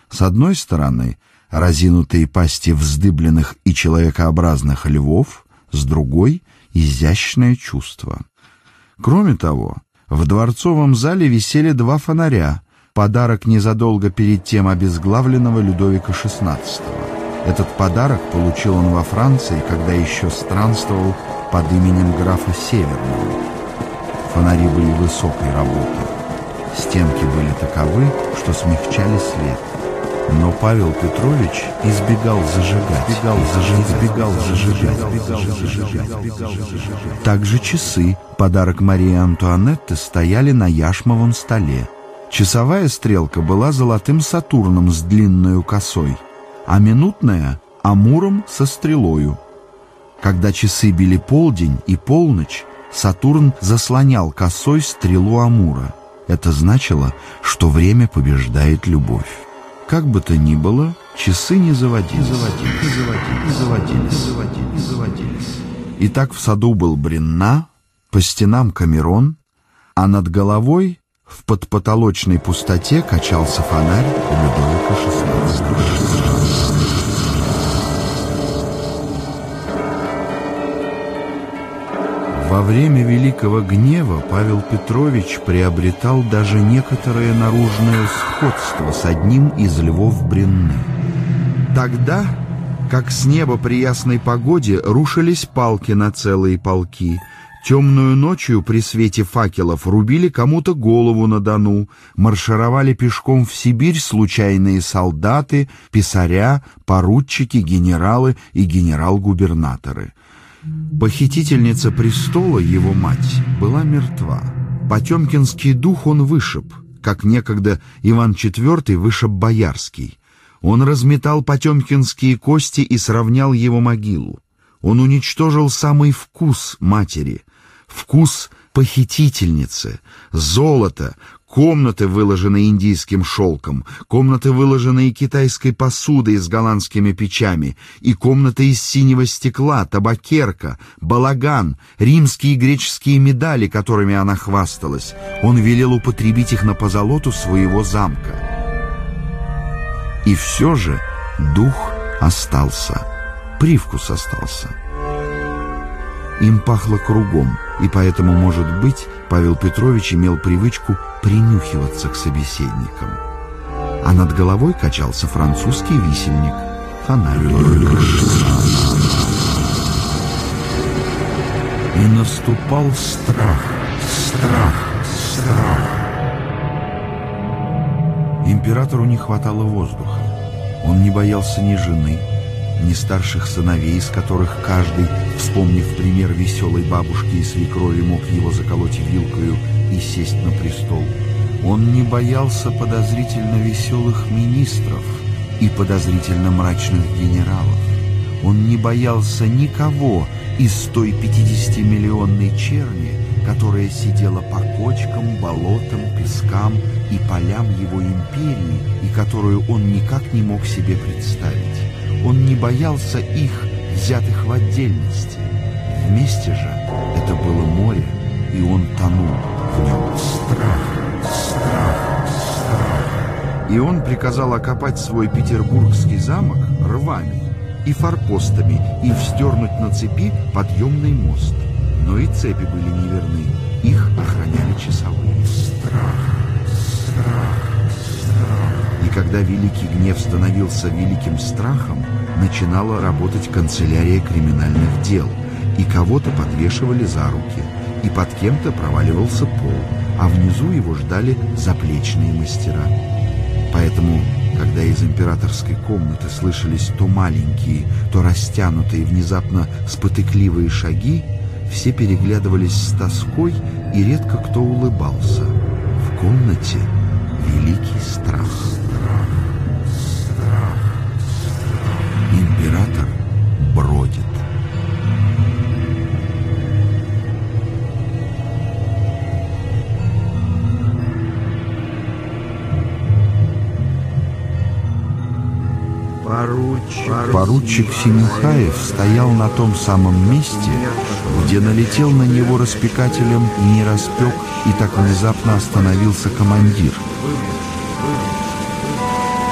С одной стороны разинутые пасти вздыбленных и человекообразных львов, с другой — изящное чувство. Кроме того, в дворцовом зале висели два фонаря, подарок незадолго перед тем обезглавленного Людовика XVI. Этот подарок получил он во Франции, когда еще странствовал под именем графа Северного. Фонари были высокой работы. Стенки были таковы, что смягчали свет. Но Павел Петрович избегал зажигать. Также часы, подарок Марии Антуанетты, стояли на яшмовом столе. Часовая стрелка была золотым Сатурном с длинною косой, а минутная — Амуром со стрелою. Когда часы били полдень и полночь, Сатурн заслонял косой стрелу Амура. Это значило, что время побеждает любовь. Как бы то ни было, часы не заводились. Итак, в саду был Бренна, по стенам Камерон, а над головой в подпотолочной пустоте качался фонарь Людовика XVI. Во время Великого Гнева Павел Петрович приобретал даже некоторое наружное сходство с одним из львов Бренны. Тогда, как с неба при ясной погоде, рушились палки на целые полки, темную ночью при свете факелов рубили кому-то голову на Дону, маршировали пешком в Сибирь случайные солдаты, писаря, поручики, генералы и генерал-губернаторы. Похитительница престола, его мать, была мертва. Потемкинский дух он вышиб, как некогда Иван IV вышиб Боярский. Он разметал потемкинские кости и сравнял его могилу. Он уничтожил самый вкус матери, вкус похитительницы, золото, комнаты, выложенные индийским шелком, комнаты, выложенные китайской посудой с голландскими печами, и комнаты из синего стекла, табакерка, балаган, римские и греческие медали, которыми она хвасталась. Он велел употребить их на позолоту своего замка. И все же дух остался, привкус остался. Им пахло кругом, и поэтому, может быть, Павел Петрович имел привычку принюхиваться к собеседникам. А над головой качался французский висельник, фонарь. И наступал страх. Императору не хватало воздуха. Он не боялся ни жены, ни старших сыновей, из которых каждый, вспомнив пример веселой бабушки и свекрови, мог его заколоть вилкою и сесть на престол. Он не боялся подозрительно веселых министров и подозрительно мрачных генералов. Он не боялся никого из той 50-миллионной черни, которая сидела по кочкам, болотам, пескам и полям его империи, и которую он никак не мог себе представить. Он не боялся их, взятых в отдельности. Вместе же это было море, и он тонул в нем. Страх. И он приказал окопать свой петербургский замок рвами и форпостами и вздернуть на цепи подъемный мост. Но и цепи были неверны, их охраняли часовые. Страх. И когда великий гнев становился великим страхом, начинала работать канцелярия криминальных дел, и кого-то подвешивали за руки, и под кем-то проваливался пол, а внизу его ждали заплечные мастера. Поэтому, когда из императорской комнаты слышались то маленькие, то растянутые, внезапно спотыкливые шаги, все переглядывались с тоской, и редко кто улыбался. В комнате великий страх. Император бродит. Поручик Синюхаев стоял на том самом месте, где налетел на него распекателем и не распек, и так внезапно остановился командир.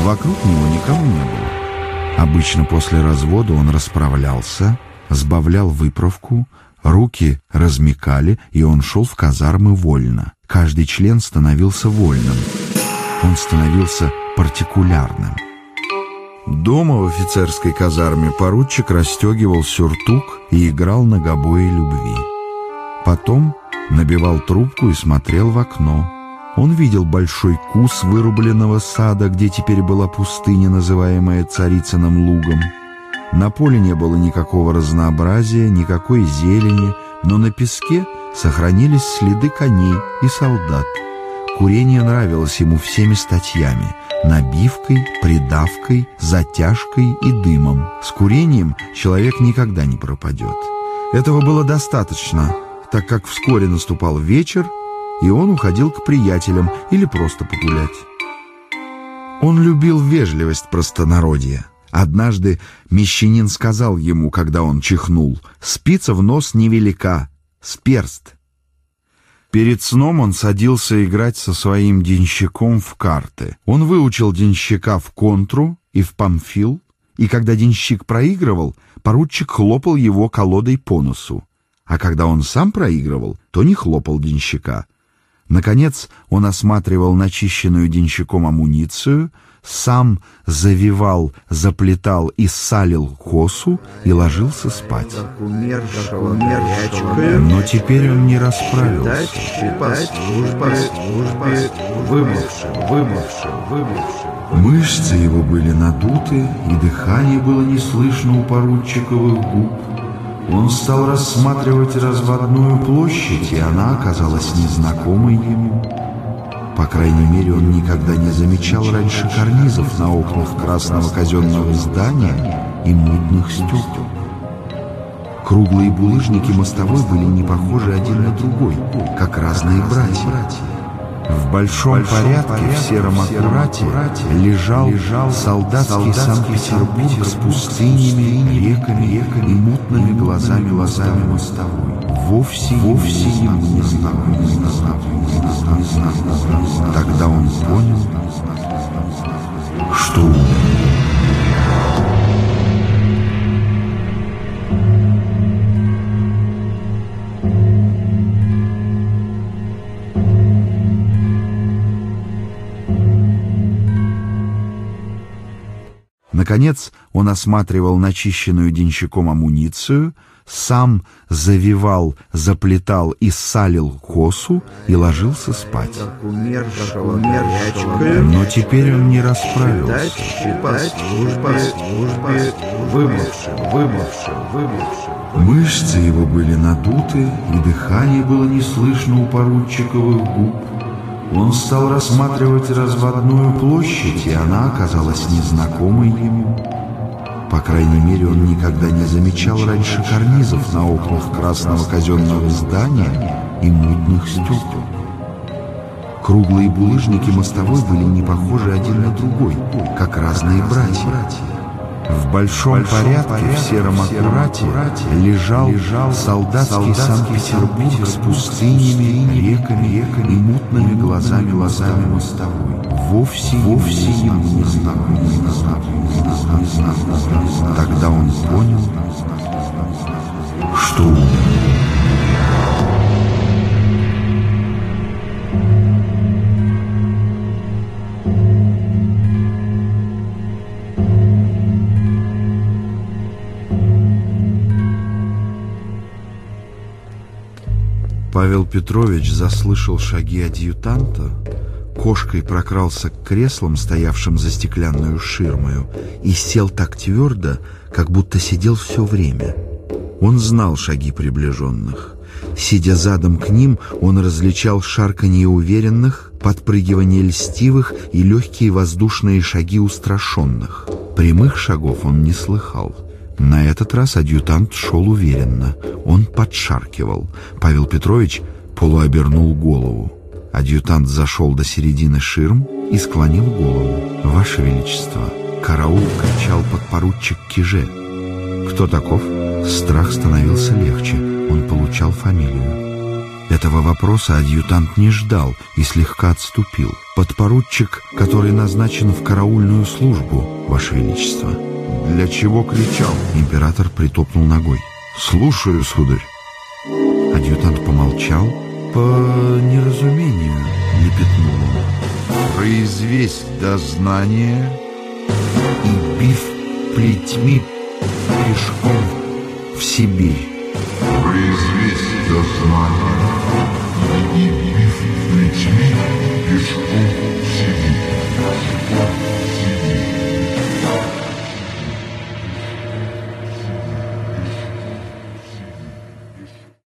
Вокруг него никого не было. Обычно после развода он расправлялся, сбавлял выправку, руки размякали, и он шел в казармы вольно. Каждый член становился вольным. Он становился партикулярным. Дома в офицерской казарме поручик расстегивал сюртук и играл на гобое любви. Потом набивал трубку и смотрел в окно. Он видел большой кус вырубленного сада, где теперь была пустыня, называемая Царицыным лугом. На поле не было никакого разнообразия, никакой зелени, но на песке сохранились следы коней и солдат. Курение нравилось ему всеми статьями – набивкой, придавкой, затяжкой и дымом. С курением человек никогда не пропадет. Этого было достаточно, так как вскоре наступал вечер, и он уходил к приятелям или просто погулять. Он любил вежливость простонародья. Однажды мещанин сказал ему, когда он чихнул: «Спица в нос невелика, с перст». Перед сном он садился играть со своим денщиком в карты. Он выучил денщика в контру и в памфил, и когда денщик проигрывал, поручик хлопал его колодой по носу, а когда он сам проигрывал, то не хлопал денщика. Наконец он осматривал начищенную денщиком амуницию, сам завивал, заплетал и салил косу и ложился спать. Но теперь он не расправился. Мышцы его были надуты, и дыхание было не слышно у поручиковых губ. Он стал рассматривать разводную площадь, и она оказалась незнакомой ему. По крайней мере, он никогда не замечал раньше карнизов на окнах красного казенного здания и мутных стекол. Круглые булыжники мостовой были не похожи один на другой, как разные братья. В большом порядке в сером аккурате лежал солдатский Санкт-Петербург с пустынями, реками и мутными глазами мостовой. Вовсе ему не знакомый. Тогда он понял, что умер. Наконец он осматривал начищенную денщиком амуницию, сам завивал, заплетал и салил косу и ложился спать. Но теперь он не расправился. Мышцы его были надуты, и дыхание было не слышно у поручиковых губ. Он стал рассматривать разводную площадь, и она оказалась незнакомой ему. По крайней мере, он никогда не замечал раньше карнизов на окнах красного казенного здания и мутных стекол. Круглые булыжники мостовой были не похожи один на другой, как разные братья. В большом порядке в сером аккурате лежал солдатский Санкт-Петербург с пустынями, реками и мутными глазами мостовой. Вовсе ему не знакомый. Тогда он понял, что умер. Павел Петрович заслышал шаги адъютанта, кошкой прокрался к креслам, стоявшим за стеклянную ширмою, и сел так твердо, как будто сидел все время. Он знал шаги приближенных. Сидя задом к ним, он различал шарканье уверенных, подпрыгивание льстивых и легкие воздушные шаги устрашенных. Прямых шагов он не слыхал. На этот раз адъютант шел уверенно. Он подшаркивал. Павел Петрович полуобернул голову. Адъютант зашел до середины ширм и склонил голову. «Ваше Величество!» «Караул!» — кричал подпоручик Киже. «Кто таков?» Страх становился легче. Он получал фамилию. Этого вопроса адъютант не ждал и слегка отступил. Подпоручик, который назначен в караульную службу, Ваше Величество. Для чего кричал? Император притопнул ногой. Слушаю, сударь. Адъютант помолчал. По неразумению, лепетнул он. Произвесть дознание и бив плетьми пешком в Сибирь. Произвесть дознание